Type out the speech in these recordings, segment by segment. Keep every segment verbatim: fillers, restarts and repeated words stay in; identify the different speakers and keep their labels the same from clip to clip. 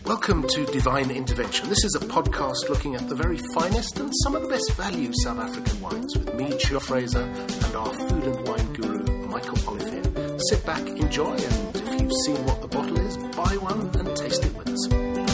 Speaker 1: Welcome to Divine Intervention. This is a podcast looking at the very finest and some of the best value South African wines with me, John Fraser, and our food and wine guru, Michael Olivier. Sit back, enjoy, and if you've seen what the bottle is, buy one and taste it with us.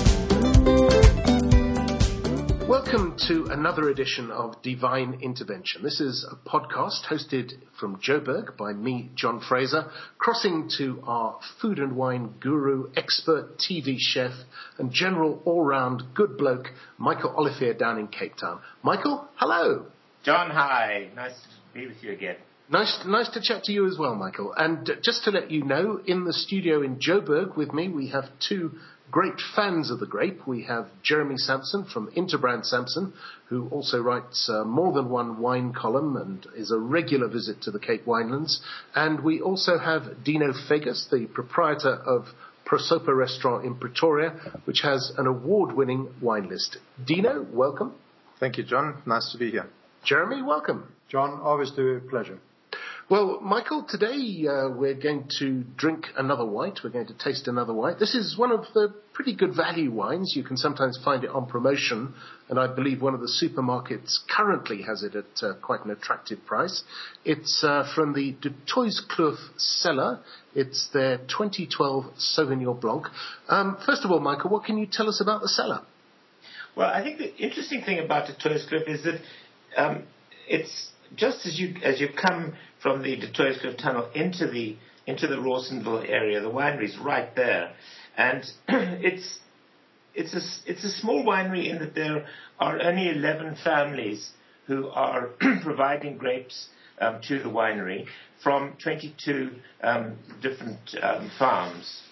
Speaker 1: Welcome to another edition of Divine Intervention. This is a podcast hosted from Joburg by me, John Fraser, crossing to our food and wine guru, expert T V chef, and general all-round good bloke, Michael Olivier down in Cape Town. Michael, hello.
Speaker 2: John, hi. Nice to be with you again.
Speaker 1: Nice, nice to chat to you as well, Michael. And uh, just to let you know, in the studio in Joburg with me, we have two great fans of the grape. We have Jeremy Sampson from Interbrand Sampson, who also writes uh, more than one wine column and is a regular visit to the Cape Winelands. And we also have Dino Fegas, the proprietor of Prosopa Restaurant in Pretoria, which has an award-winning wine list. Dino, welcome.
Speaker 3: Thank you, John. Nice to be here.
Speaker 1: Jeremy, welcome.
Speaker 4: John, always a pleasure.
Speaker 1: Well, Michael, today uh, we're going to drink another white. We're going to taste another white. This is one of the pretty good value wines. You can sometimes find it on promotion, and I believe one of the supermarkets currently has it at uh, quite an attractive price. It's uh, from the De Tuiskloof cellar. It's their twenty twelve Sauvignon Blanc. Um, first of all, Michael, what can you tell us about the cellar?
Speaker 2: Well, I think the interesting thing about De Tuiskloof is that um, it's just as you as you come from the De Tuiskloof tunnel into the into the Rawsonville area, the winery's right there, and it's it's a it's a small winery in that there are only eleven families who are providing grapes um, to the winery from twenty-two um, different um, farms.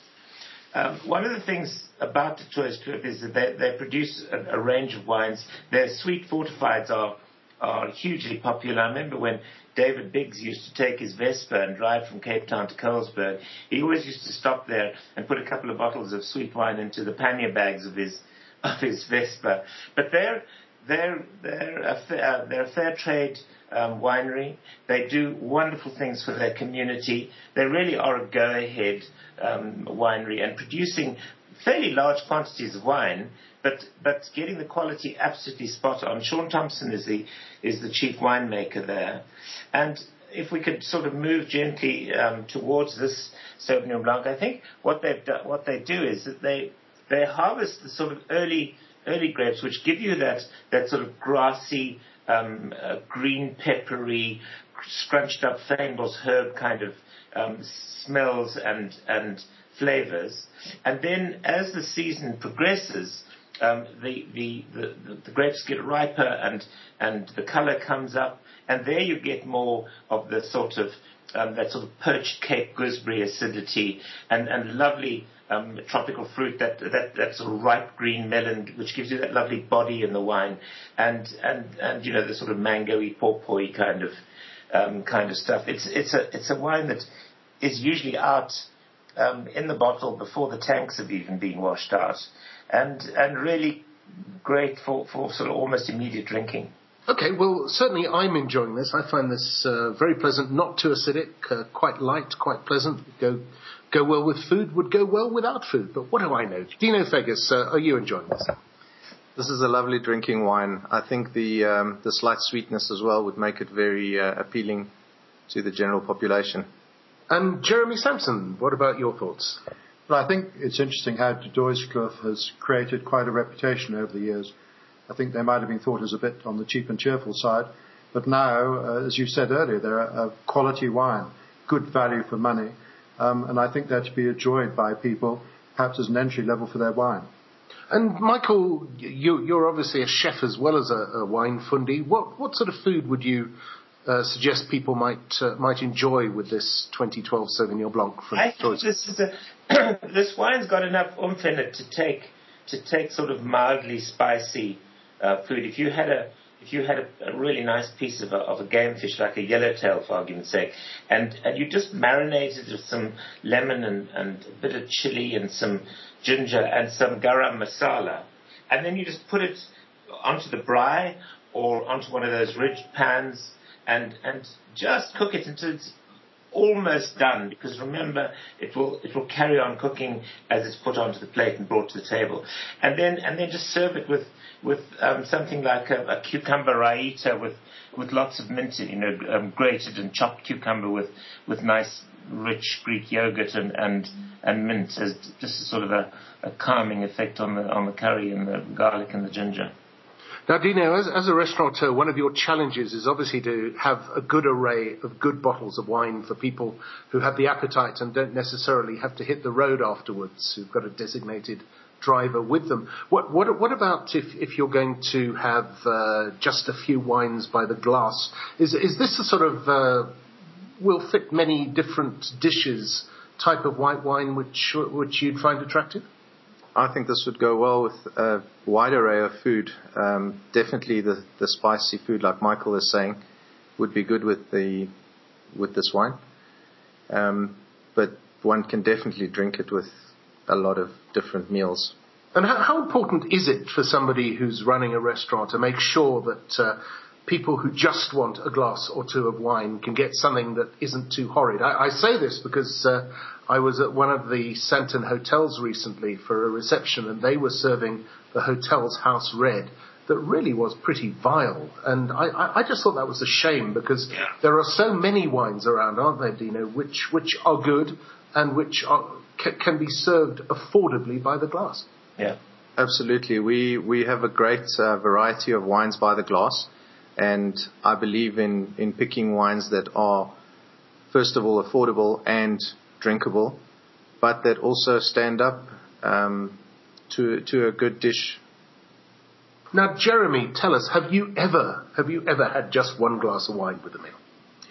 Speaker 2: Um, one of the things about De Tuiskloof is that they, they produce a, a range of wines. Their sweet fortifieds are are hugely popular. I remember when David Biggs used to take his Vespa and drive from Cape Town to Colesberg, he always used to stop there and put a couple of bottles of sweet wine into the pannier bags of his of his Vespa. But they're they're they're a fair, they're a fair trade um, winery. They do wonderful things for their community. They really are a go-ahead um, winery and producing fairly large quantities of wine, but but getting the quality absolutely spot on. Sean Thompson is the is the chief winemaker there, and if we could sort of move gently um, towards this Sauvignon Blanc, I think what they've do, what they do is that they they harvest the sort of early early grapes, which give you that that sort of grassy, um, uh, green peppery, scrunched up Fynbos herb kind of um, smells and and flavors, and then as the season progresses, um, the, the, the, the grapes get riper and and the color comes up, and there you get more of the sort of um, that sort of perched Cape gooseberry acidity and and lovely um, tropical fruit, that that that sort of ripe green melon, which gives you that lovely body in the wine, and and and you know the sort of mangoey, pawpawy kind of um, kind of stuff. It's it's a it's a wine that is usually out Um, in the bottle before the tanks have even been washed out, and and really great for, for sort of almost immediate drinking.
Speaker 1: Okay, well, certainly I'm enjoying this. I find this uh, very pleasant, not too acidic, uh, quite light, quite pleasant. Go go well with food, would go well without food, but what do I know? Dino Fegas, uh, are you enjoying this?
Speaker 3: This is a lovely drinking wine. I think the um, the slight sweetness as well would make it very uh, appealing to the general population.
Speaker 1: And Jeremy Sampson, what about your thoughts?
Speaker 4: Well, I think it's interesting how De Tuiskloof has created quite a reputation over the years. I think they might have been thought as a bit on the cheap and cheerful side, but now, uh, as you said earlier, they're a, a quality wine, good value for money, um, and I think they're to be enjoyed by people, perhaps as an entry level for their wine.
Speaker 1: And Michael, you, you're obviously a chef as well as a, a wine fundy. What, what sort of food would you Uh, suggest people might uh, might enjoy with this twenty twelve Sauvignon Blanc from
Speaker 2: I think this is a this wine's got enough oomph in it to take to take sort of mildly spicy uh, food. If you had a if you had a, a really nice piece of a, of a game fish like a yellowtail, for argument's sake, and and you just marinated with some lemon and, and a bit of chili and some ginger and some garam masala, and then you just put it onto the braai or onto one of those ridged pans. And, and just cook it until it's almost done, because remember, it will it will carry on cooking as it's put onto the plate and brought to the table, and then and then just serve it with with um, something like a, a cucumber raita with with lots of mint, you know, um, grated and chopped cucumber with with nice rich Greek yogurt and and, and mint as just a sort of a, a calming effect on the on the curry and the garlic and the ginger.
Speaker 1: Now, Dino, as, as a restaurateur, one of your challenges is obviously to have a good array of good bottles of wine for people who have the appetite and don't necessarily have to hit the road afterwards, who've got a designated driver with them. What, what, what about if, if you're going to have uh, just a few wines by the glass? Is, is this a sort of uh, will fit many different dishes type of white wine which which you'd find attractive?
Speaker 3: I think this would go well with a wide array of food. Um, definitely the, the spicy food, like Michael is saying, would be good with the with this wine. Um, but one can definitely drink it with a lot of different meals.
Speaker 1: And how, how important is it for somebody who's running a restaurant to make sure that uh, people who just want a glass or two of wine can get something that isn't too horrid? I, I say this because uh, I was at one of the Santon hotels recently for a reception, and they were serving the hotel's house red that really was pretty vile. And I, I, I just thought that was a shame, because there are so many wines around, aren't there, Dino, which, which are good and which are, c- can be served affordably by the glass.
Speaker 2: Yeah,
Speaker 3: absolutely. We we have a great uh, variety of wines by the glass, and I believe in, in picking wines that are, first of all, affordable and drinkable, but that also stand up um, to to a good dish.
Speaker 1: Now, Jeremy, tell us, have you ever have you ever had just one glass of wine with a meal?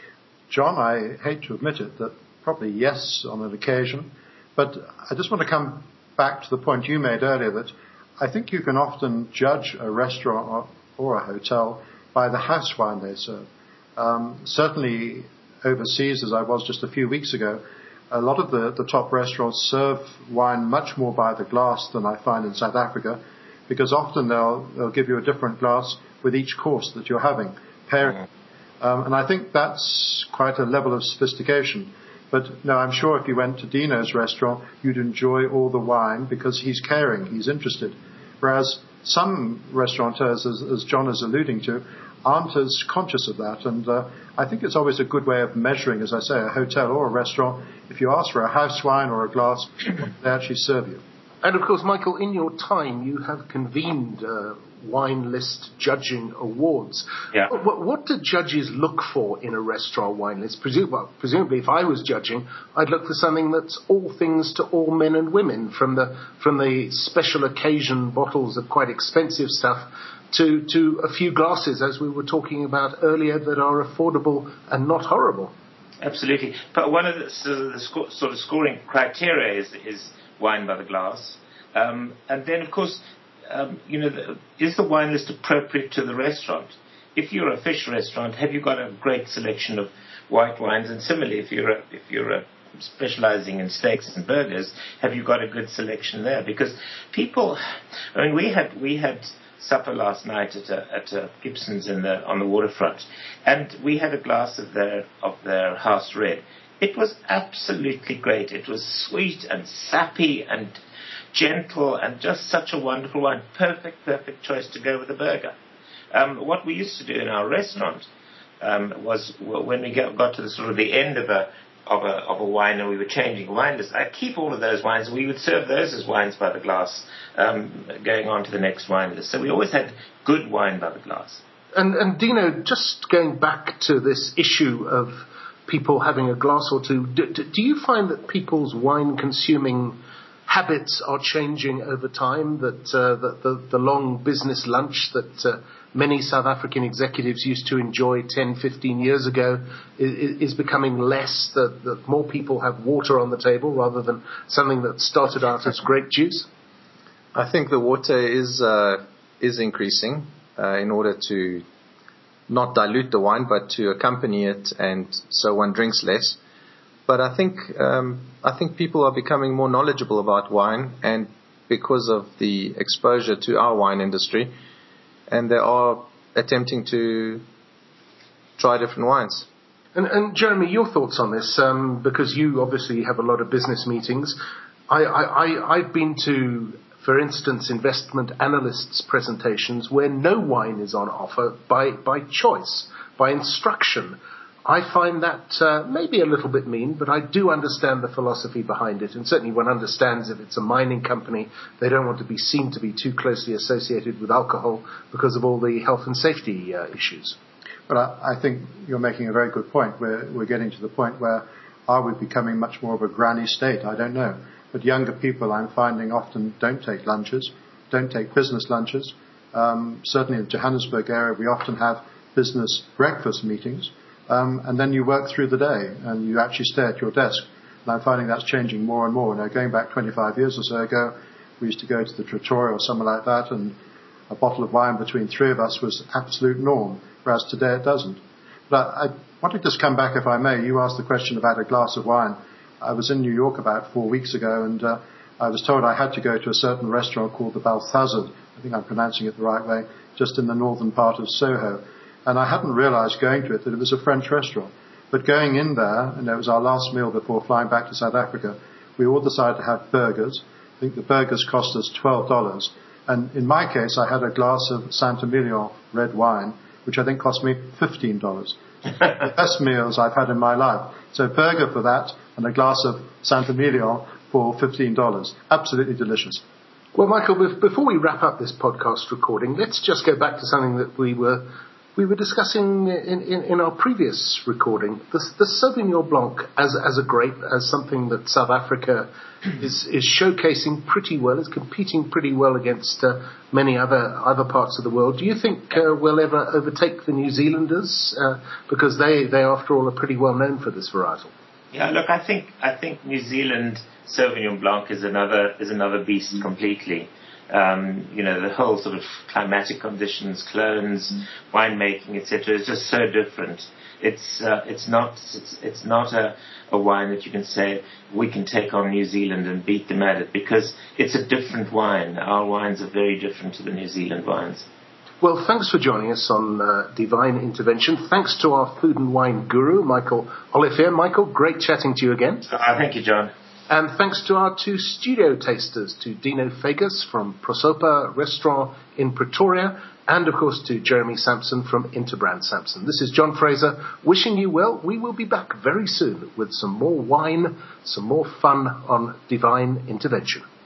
Speaker 4: John, I hate to admit it, that probably yes on an occasion, but I just want to come back to the point you made earlier, that I think you can often judge a restaurant or, or a hotel by the house wine they serve. Um, certainly overseas, as I was just a few weeks ago, a lot of the, the top restaurants serve wine much more by the glass than I find in South Africa, because often they'll, they'll give you a different glass with each course that you're having. Pairing. Um, and I think that's quite a level of sophistication. But no, I'm sure if you went to Dino's restaurant, you'd enjoy all the wine because he's caring, he's interested. Whereas some restaurateurs, as, as John is alluding to, aren't as conscious of that. And uh, I think it's always a good way of measuring, as I say, a hotel or a restaurant. If you ask for a house wine or a glass, they actually serve you.
Speaker 1: And of course, Michael, in your time, you have convened uh, wine list judging awards.
Speaker 2: Yeah.
Speaker 1: What, what do judges look for in a restaurant wine list? Presum- well, presumably, if I was judging, I'd look for something that's all things to all men and women, from the from the special occasion bottles of quite expensive stuff to to a few glasses, as we were talking about earlier, that are affordable and not horrible.
Speaker 2: Absolutely. But one of the, so the sco- sort of scoring criteria is is wine by the glass, um, and then of course, um, you know, the, is the wine list appropriate to the restaurant? If you're a fish restaurant, have you got a great selection of white wines? And similarly, if you're a, if you're a specializing in steaks and burgers, have you got a good selection there? Because people, I mean, we had we had supper last night at a, at a Gibson's in the on the waterfront, and we had a glass of their of their house red. It was absolutely great. It was sweet and sappy and gentle and just such a wonderful wine. Perfect, perfect choice to go with a burger. Um, what we used to do in our restaurant um, was when we get, got to the sort of the end of a of a of a wine and we were changing wine list, I'd keep all of those wines. We would serve those as wines by the glass, um, going on to the next wine list. So we always had good wine by the glass.
Speaker 1: And, and Dino, just going back to this issue of people having a glass or two, do, do you find that people's wine consuming habits are changing over time, that uh, the, the, the long business lunch that uh, many South African executives used to enjoy ten, fifteen years ago is, is becoming less, that, that more people have water on the table rather than something that started out as grape juice?
Speaker 3: I think the water is uh, is increasing uh, in order to not dilute the wine, but to accompany it, and so one drinks less. But I think um, I think people are becoming more knowledgeable about wine, and because of the exposure to our wine industry, and they are attempting to try different wines.
Speaker 1: And, and Jeremy, your thoughts on this, um, because you obviously have a lot of business meetings. I, I, I, I've been to, for instance, investment analysts' presentations where no wine is on offer by, by choice, by instruction. I find that uh, maybe a little bit mean, but I do understand the philosophy behind it. And certainly one understands if it's a mining company, they don't want to be seen to be too closely associated with alcohol because of all the health and safety uh, issues.
Speaker 4: But I, I think you're making a very good point. We're, we're getting to the point where are we becoming much more of a granny state? I don't know. But younger people, I'm finding, often don't take lunches, don't take business lunches. Um, certainly in the Johannesburg area, we often have business breakfast meetings. Um, and then you work through the day and you actually stay at your desk. And I'm finding that's changing more and more. Now, going back twenty-five years or so ago, we used to go to the Trattoria or somewhere like that, and a bottle of wine between three of us was absolute norm, whereas today it doesn't. But I, I want to just come back, if I may. You asked the question about a glass of wine. I was in New York about four weeks ago, and uh, I was told I had to go to a certain restaurant called the Balthazar. I think I'm pronouncing it the right way, just in the northern part of Soho. And I hadn't realized going to it that it was a French restaurant. But going in there, and it was our last meal before flying back to South Africa, we all decided to have burgers. I think the burgers cost us twelve dollars. And in my case, I had a glass of Saint-Emilion red wine, which I think cost me fifteen dollars. The best meals I've had in my life. So burger for that and a glass of Saint-Emilion for fifteen dollars. Absolutely delicious.
Speaker 1: Well, Michael, before we wrap up this podcast recording, let's just go back to something that we were we were discussing in, in, in our previous recording. The, the Sauvignon Blanc as as a grape, as something that South Africa is, is showcasing pretty well, is competing pretty well against uh, many other other parts of the world. Do you think uh, we'll ever overtake the New Zealanders? Uh, because they, they, after all, are pretty well known for this varietal.
Speaker 2: Yeah, look, I think I think New Zealand Sauvignon Blanc is another is another beast completely. Um, you know, the whole sort of climatic conditions, clones, mm. winemaking, et cetera, is just so different. It's uh, it's not it's it's not a, a wine that you can say we can take on New Zealand and beat them at it, because it's a different wine. Our wines are very different to the New Zealand wines.
Speaker 1: Well, thanks for joining us on uh, Divine Intervention. Thanks to our food and wine guru, Michael Olivier. Michael, great chatting to you again.
Speaker 2: Uh, thank you, John.
Speaker 1: And thanks to our two studio tasters, to Dino Fagus from Prosopa Restaurant in Pretoria, and of course to Jeremy Sampson from Interbrand Sampson. This is John Fraser, wishing you well. We will be back very soon with some more wine, some more fun on Divine Intervention.